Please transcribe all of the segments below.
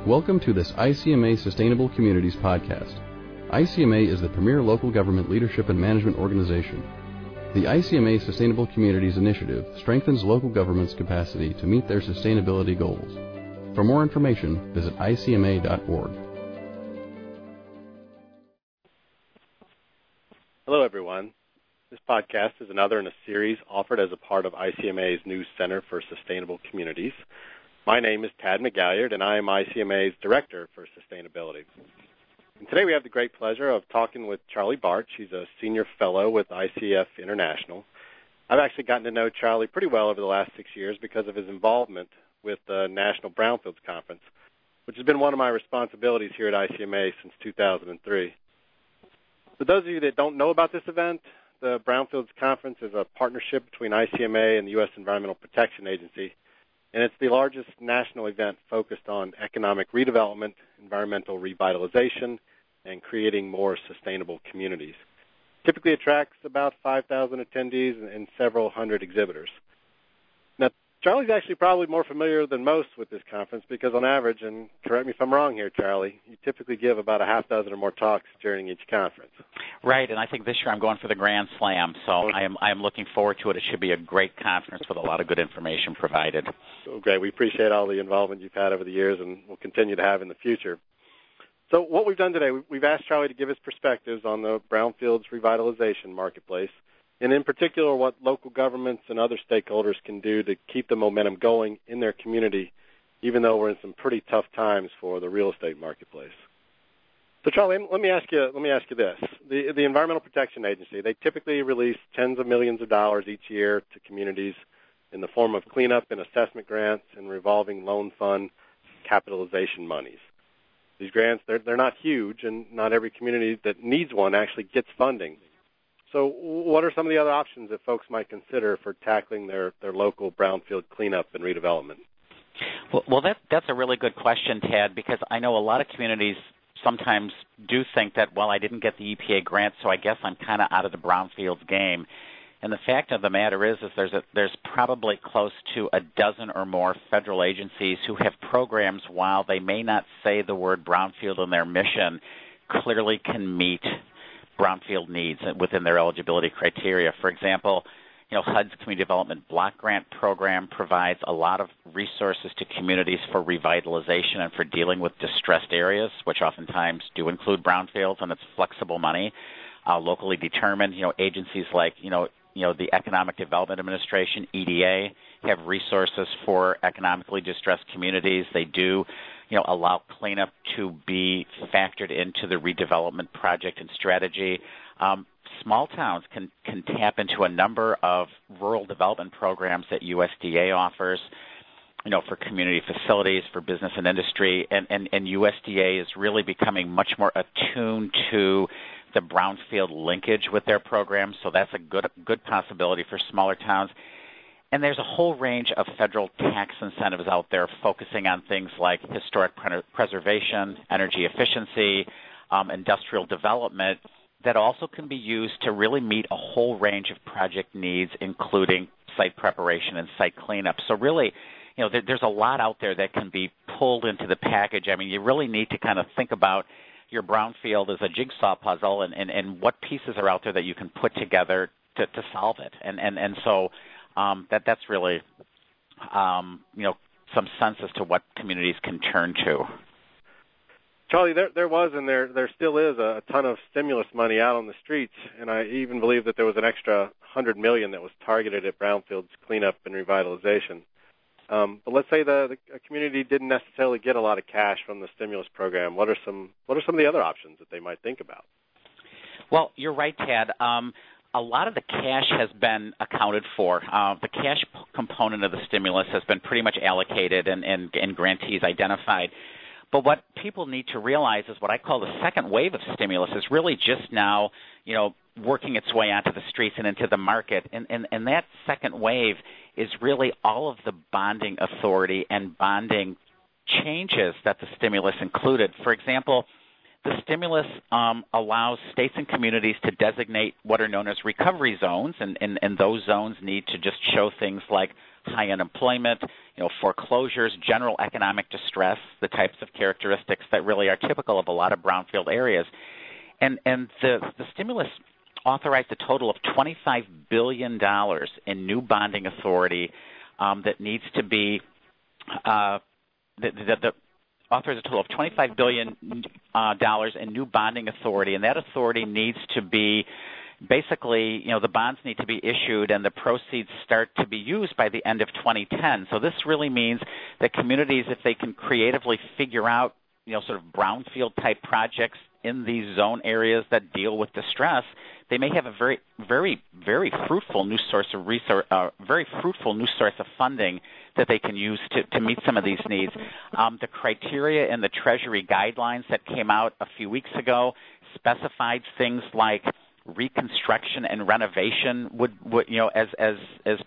Welcome to this ICMA Sustainable Communities podcast. ICMA is the premier local government leadership and management organization. The ICMA Sustainable Communities Initiative strengthens local government's capacity to meet their sustainability goals. For more information, visit icma.org. Hello, everyone. This podcast is another in a series offered as a part of ICMA's new Center for Sustainable Communities. My name is Tad McGalliard, and I am ICMA's Director for Sustainability. And today we have the great pleasure of talking with Charlie Bartsch. He's a Senior Fellow with ICF International. I've actually gotten to know Charlie pretty well over the last 6 years because of his involvement with the National Brownfields Conference, which has been one of my responsibilities here at ICMA since 2003. For those of you that don't know about this event, the Brownfields Conference is a partnership between ICMA and the U.S. Environmental Protection Agency, and it's the largest national event focused on economic redevelopment, environmental revitalization, and creating more sustainable communities. Typically attracts about 5,000 attendees and several hundred exhibitors. Now, Charlie's actually probably more familiar than most with this conference because on average, and correct me if I'm wrong here, Charlie, you typically give about a half dozen or more talks during each conference. Right, and I think this year I'm going for the Grand Slam, so I am looking forward to it. It should be a great conference with a lot of good information provided. So great. We appreciate all the involvement you've had over the years and will continue to have in the future. So what we've done today, we've asked Charlie to give his perspectives on the Brownfields revitalization marketplace, and in particular what local governments and other stakeholders can do to keep the momentum going in their community, even though we're in some pretty tough times for the real estate marketplace. So, Charlie, let me ask you this: the Environmental Protection Agency, they typically release tens of millions of dollars each year to communities in the form of cleanup and assessment grants and revolving loan fund capitalization monies. These grants, they're not huge, and not every community that needs one actually gets funding. So what are some of the other options that folks might consider for tackling their local brownfield cleanup and redevelopment? Well, that's a really good question, Tad, because I know a lot of communities sometimes do think that, well, I didn't get the EPA grant, so I guess I'm kind of out of the brownfields game. And the fact of the matter is there's probably close to a dozen or more federal agencies who have programs, while they may not say the word brownfield in their mission, clearly can meet brownfield needs within their eligibility criteria. For example, HUD's Community Development Block Grant Program provides a lot of resources to communities for revitalization and for dealing with distressed areas, which oftentimes do include brownfields, and it's flexible money. Locally determined, agencies like, the Economic Development Administration, EDA, have resources for economically distressed communities. They do allow cleanup to be factored into the redevelopment project and strategy. Small towns can tap into a number of rural development programs that USDA offers, for community facilities, for business and industry, and USDA is really becoming much more attuned to the brownfield linkage with their programs, so that's a good possibility for smaller towns. And there's a whole range of federal tax incentives out there focusing on things like historic preservation, energy efficiency, industrial development that also can be used to really meet a whole range of project needs, including site preparation and site cleanup. So really, there's a lot out there that can be pulled into the package. I mean, you really need to kind of think about your brownfield as a jigsaw puzzle and what pieces are out there that you can put together to solve it. And so that's really, some sense as to what communities can turn to. Charlie, there was and there still is a ton of stimulus money out on the streets, and I even believe that there was an extra $100 million that was targeted at brownfields cleanup and revitalization. But let's say the community didn't necessarily get a lot of cash from the stimulus program. What are some of the other options that they might think about? Well, you're right, Tad. A lot of the cash has been accounted for. The cash component of the stimulus has been pretty much allocated and grantees identified. But what people need to realize is what I call the second wave of stimulus is really just now, working its way onto the streets and into the market. And that second wave is really all of the bonding authority and bonding changes that the stimulus included. For example, the stimulus allows states and communities to designate what are known as recovery zones, and those zones need to just show things like high unemployment, foreclosures, general economic distress, the types of characteristics that really are typical of a lot of brownfield areas. And the stimulus authorized a total of $25 billion in new bonding authority that needs to be authorized a total of $25 billion in new bonding authority, and that authority needs to be basically, the bonds need to be issued and the proceeds start to be used by the end of 2010. So this really means that communities, if they can creatively figure out, sort of brownfield type projects in these zone areas that deal with distress, they may have a very, very, very fruitful new source of funding that they can use to meet some of these needs. The criteria in the Treasury guidelines that came out a few weeks ago specified things like reconstruction and renovation would as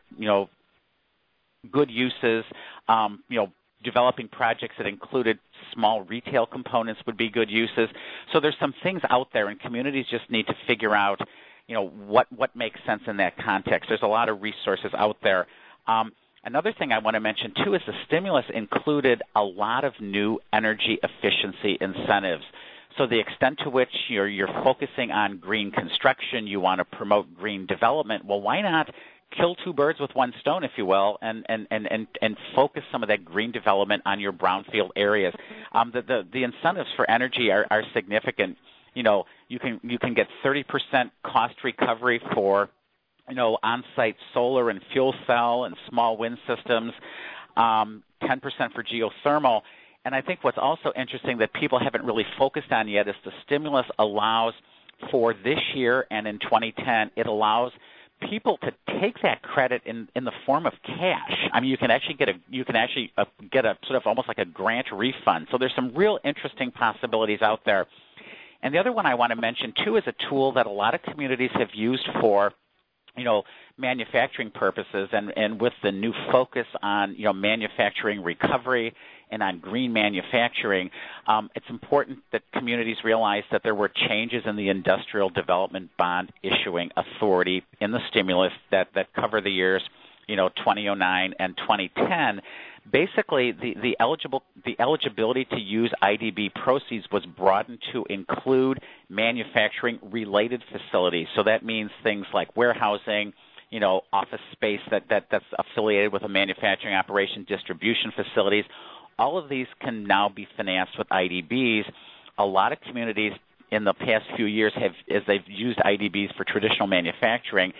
good uses. Developing projects that included small retail components would be good uses. So there's some things out there, and communities just need to figure out, what makes sense in that context. There's a lot of resources out there. Another thing I want to mention, too, is the stimulus included a lot of new energy efficiency incentives. So the extent to which you're focusing on green construction, you want to promote green development, well, why not kill two birds with one stone, if you will, and focus some of that green development on your brownfield areas. The incentives for energy are significant. You can get 30% cost recovery for on-site solar and fuel cell and small wind systems, 10% for geothermal. And I think what's also interesting that people haven't really focused on yet is the stimulus allows for this year and in 2010, it allows people to take that credit in the form of cash. I mean, you can actually get a sort of almost like a grant refund. So there's some real interesting possibilities out there. And the other one I want to mention too is a tool that a lot of communities have used for manufacturing purposes, and with the new focus on manufacturing recovery and on green manufacturing, it's important that communities realize that there were changes in the Industrial Development Bond Issuing Authority in the stimulus that cover the years 2009 and 2010. Basically, the eligibility to use IDB proceeds was broadened to include manufacturing-related facilities. So that means things like warehousing, office space that's affiliated with a manufacturing operation, distribution facilities. All of these can now be financed with IDBs. A lot of communities in the past few years as they've used IDBs for traditional manufacturing,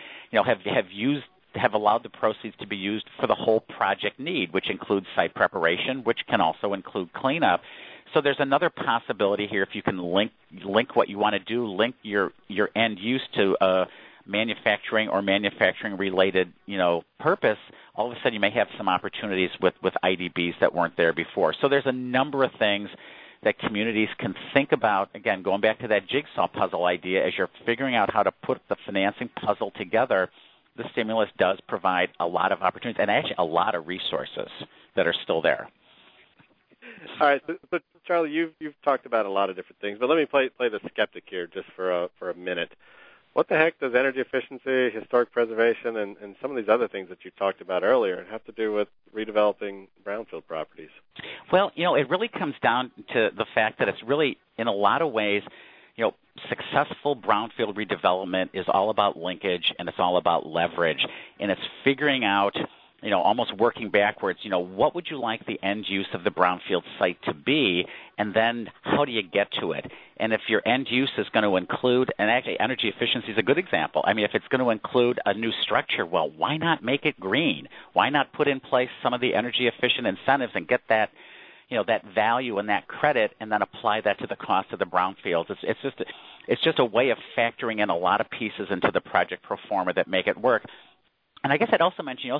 have allowed the proceeds to be used for the whole project need, which includes site preparation, which can also include cleanup. So there's another possibility here. If you can link what you want to do, link your end use to manufacturing or manufacturing-related purpose, all of a sudden you may have some opportunities with IDBs that weren't there before. So there's a number of things that communities can think about, again, going back to that jigsaw puzzle idea, as you're figuring out how to put the financing puzzle together. The stimulus does provide a lot of opportunities and actually a lot of resources that are still there. All right, so Charlie, you've talked about a lot of different things, but let me play the skeptic here just for a minute. What the heck does energy efficiency, historic preservation, and some of these other things that you talked about earlier have to do with redeveloping brownfield properties? Well, it really comes down to the fact that it's really, in a lot of ways, successful brownfield redevelopment is all about linkage and it's all about leverage, and it's figuring out, almost working backwards, what would you like the end use of the brownfield site to be, and then how do you get to it? And if your end use is going to include, and actually energy efficiency is a good example. I mean, if it's going to include a new structure, well, why not make it green? Why not put in place some of the energy efficient incentives and get that, that value and that credit, and then apply that to the cost of the brownfields? It's just a way of factoring in a lot of pieces into the project pro forma that make it work. And I guess I'd also mention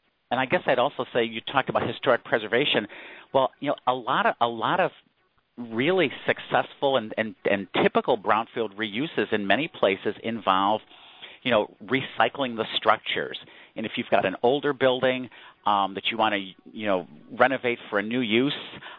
say you talked about historic preservation. Well, a lot of really successful and typical brownfield reuses in many places involve, recycling the structures. And if you've got an older building that you want to, renovate for a new use,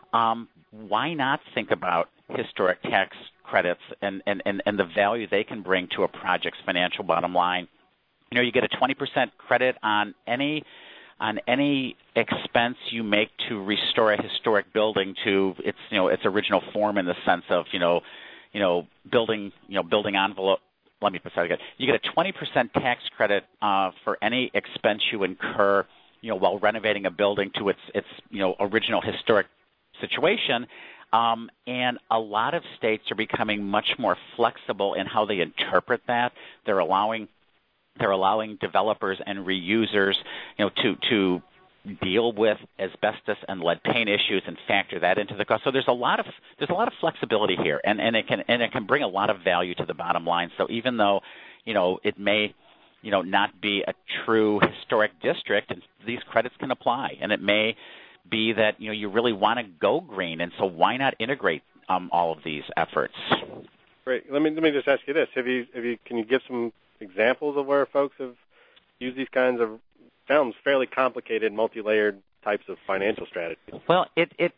why not think about historic tax credits and the value they can bring to a project's financial bottom line? You get a 20% credit on any on any expense you make to restore a historic building to its original form, in the sense of building envelope. Let me put that again. You get a 20% tax credit for any expense you incur while renovating a building to its original historic situation. And a lot of states are becoming much more flexible in how they interpret that. They're allowing developers and reusers, to deal with asbestos and lead paint issues and factor that into the cost. So there's a lot of flexibility here, and it can bring a lot of value to the bottom line. So even though it may not be a true historic district, and these credits can apply, and it may be that you really want to go green, and so why not integrate all of these efforts? Great. Let me just ask you this: can you give some examples of where folks have used these kinds of sounds fairly complicated, multi-layered types of financial strategies? Well,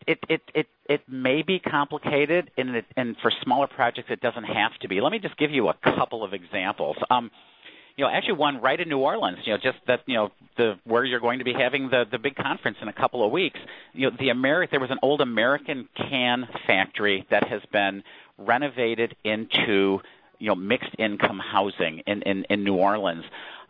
it may be complicated, and for smaller projects, it doesn't have to be. Let me just give you a couple of examples. Actually one right in New Orleans, just that, where you're going to be having the big conference in a couple of weeks. There was an old American can factory that has been renovated into, mixed income housing in New Orleans.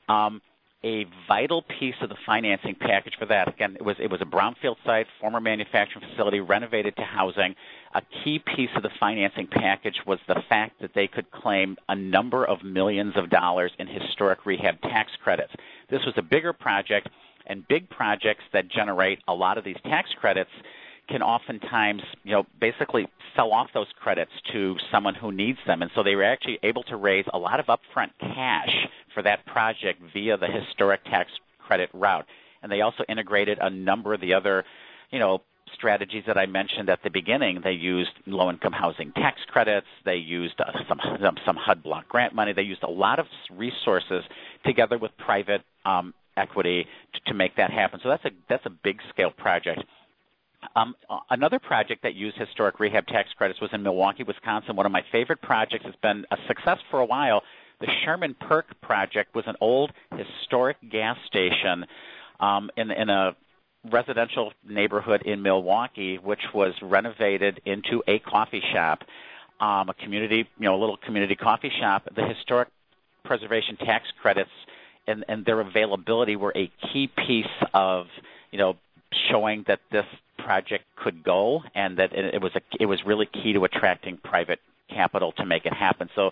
A vital piece of the financing package for that, again, it was a brownfield site, former manufacturing facility, renovated to housing. A key piece of the financing package was the fact that they could claim a number of millions of dollars in historic rehab tax credits. This was a bigger project, and big projects that generate a lot of these tax credits can oftentimes, basically sell off those credits to someone who needs them. And so they were actually able to raise a lot of upfront cash for that project via the historic tax credit route. And they also integrated a number of the other, strategies that I mentioned at the beginning. They used low-income housing tax credits. They used some HUD block grant money. They used a lot of resources together with private equity to make that happen. So that's a big-scale project. Another project that used historic rehab tax credits was in Milwaukee, Wisconsin. One of my favorite projects, has been a success for a while. The Sherman Perk project was an old historic gas station in a residential neighborhood in Milwaukee, which was renovated into a coffee shop, a little community coffee shop. The historic preservation tax credits and their availability were a key piece of, showing that this project could go, and that it was really key to attracting private capital to make it happen. So,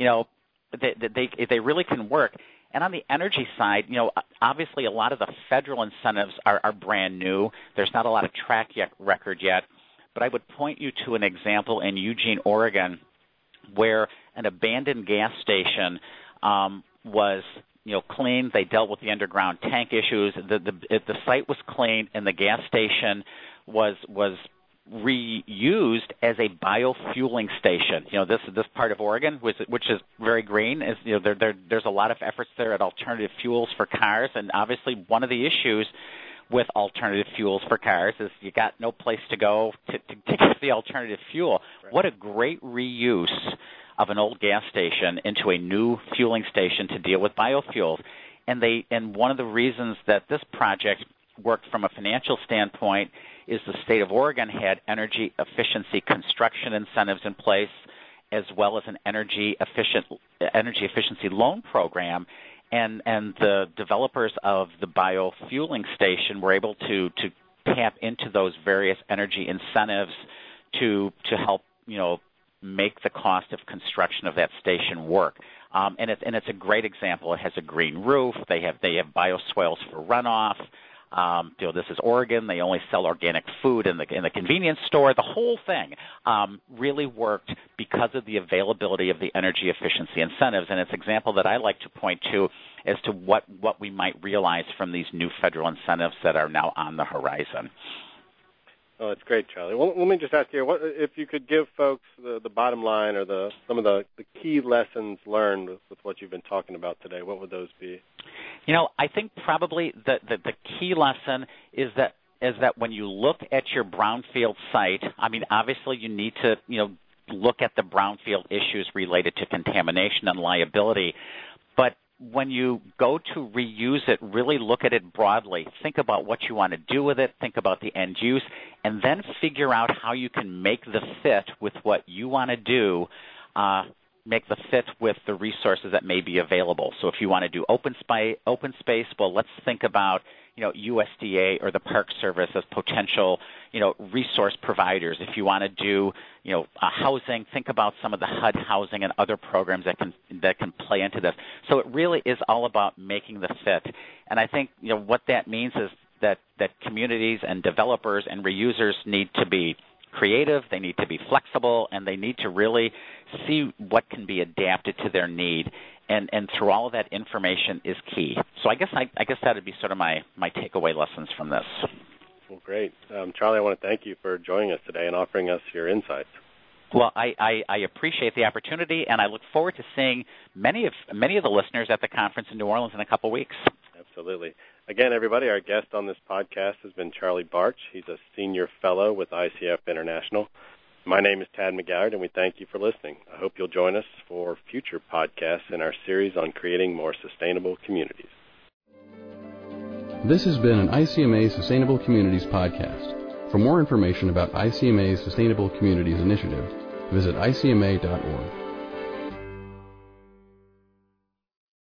they really can work. And on the energy side, obviously a lot of the federal incentives are brand new. There's not a lot of track record yet, but I would point you to an example in Eugene, Oregon, where an abandoned gas station was cleaned. They dealt with the underground tank issues. The site was cleaned, and the gas station was reused as a biofueling station. This part of Oregon, which is very green, is there's a lot of efforts there at alternative fuels for cars, and obviously one of the issues with alternative fuels for cars is you got no place to go to get the alternative fuel. Right. What a great reuse of an old gas station into a new fueling station to deal with biofuels. And one of the reasons that this project worked from a financial standpoint is the state of Oregon had energy efficiency construction incentives in place, as well as an energy efficiency loan program. And the developers of the biofueling station were able to tap into those various energy incentives to help, make the cost of construction of that station work. And it's a great example. It has a green roof. They have bioswales for runoff. This is Oregon. They only sell organic food in the convenience store. The whole thing really worked because of the availability of the energy efficiency incentives. And it's an example that I like to point to as to what we might realize from these new federal incentives that are now on the horizon. Oh, that's great, Charlie. Well, let me just ask you, if you could give folks the bottom line or some of the key lessons learned with what you've been talking about today, what would those be? I think probably the key lesson is that when you look at your brownfield site, obviously you need to, look at the brownfield issues related to contamination and liability. But when you go to reuse it, really look at it broadly. Think about what you want to do with it. Think about the end use, and then figure out how you can make the fit with what you want to do, make the fit with the resources that may be available. So if you want to do open space, well, let's think about USDA or the Park Service as potential resource providers. If you want to do housing, think about some of the HUD housing and other programs that can play into this. So it really is all about making the fit. And I think what that means is that communities and developers and reusers need to be creative, they need to be flexible, and they need to really see what can be adapted to their need. And through all of that, information is key. So I guess that would be sort of my takeaway lessons from this. Well, great. Charlie, I want to thank you for joining us today and offering us your insights. Well, I appreciate the opportunity, and I look forward to seeing many of the listeners at the conference in New Orleans in a couple weeks. Absolutely. Again, everybody, our guest on this podcast has been Charlie Bartsch. He's a senior fellow with ICF International. My name is Tad McGallard, and we thank you for listening. I hope you'll join us for future podcasts in our series on creating more sustainable communities. This has been an ICMA Sustainable Communities podcast. For more information about ICMA's Sustainable Communities initiative, visit icma.org.